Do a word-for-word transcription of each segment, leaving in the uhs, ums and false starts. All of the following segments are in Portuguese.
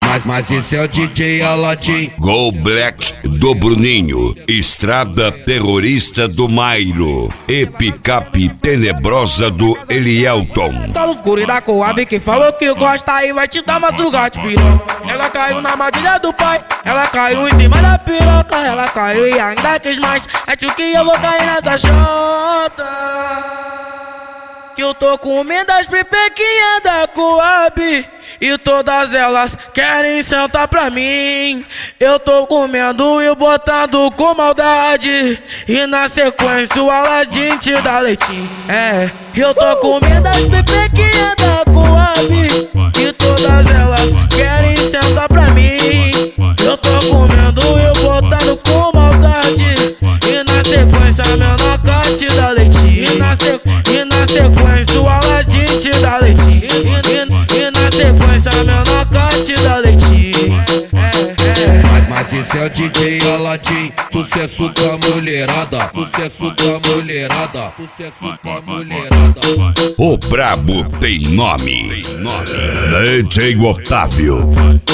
Mas, mas esse é o D J Aladim. Go Black do Bruninho, Estrada Terrorista do Mairo e Picape Tenebrosa do Elielton. Tá no guri da Coab que falou que gosta e vai te dar madrugada, piroca. Ela caiu na armadilha do pai, ela caiu em cima da piroca. Ela caiu e ainda quis mais, acho que eu vou cair nessa chota. Que eu tô comendo as pipequinhas da Coab e todas elas querem sentar pra mim. Eu tô comendo e botando com maldade e na sequência o Aladim te dá leitinho. É, eu tô comendo as pipequinhas da Coab e todas elas querem sentar pra mim. Eu tô comendo e botando com maldade e na sequência meu noca te dá leitinho. E na, sequ... e na sequência o Aladim te dá leitinho. E, e, e na sequência meu noca te dá leitinho. É, é. Mas, mas esse é o D J Aladim. Sucesso com a mulherada, sucesso com a mulherada, sucesso com a mulherada. O brabo tem nome, tem nome. D J Otávio.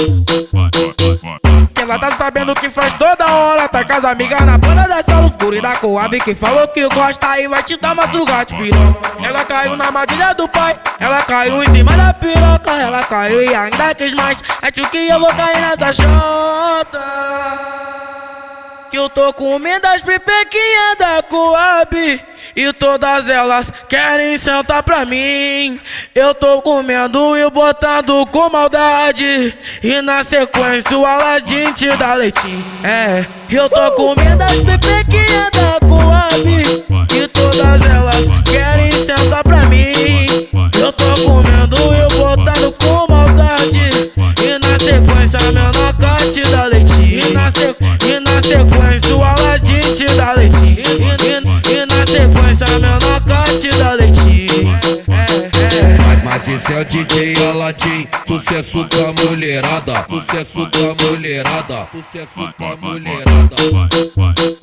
Ela tá sabendo que faz toda hora, tá com as amigas na banda dessa loucura da Coab que falou que gosta e vai te dar madrugada, piroca. Ela caiu na armadilha do pai, ela caiu em cima da piroca. Ela caiu e ainda quis mais, acho que eu vou cair nessa chota. Que eu tô comendo as pipequinhas da Coab e todas elas querem sentar pra mim. Eu tô comendo e botando com maldade e na sequência o Aladim te dá leitinho. É, eu tô comendo as pipequinhas da Coab e todas elas querem sentar pra mim. Eu tô comendo e botando com maldade e na sequência meu noca te dá leitinho. E na, sequ... e na sequência o Aladim te dá leitinho. E, e, e na sequência meu noca te dá leitinho. É, é. Mas, mas esse é o D J Aladim. Sucesso com a mulherada, sucesso com a mulherada, sucesso com a mulherada.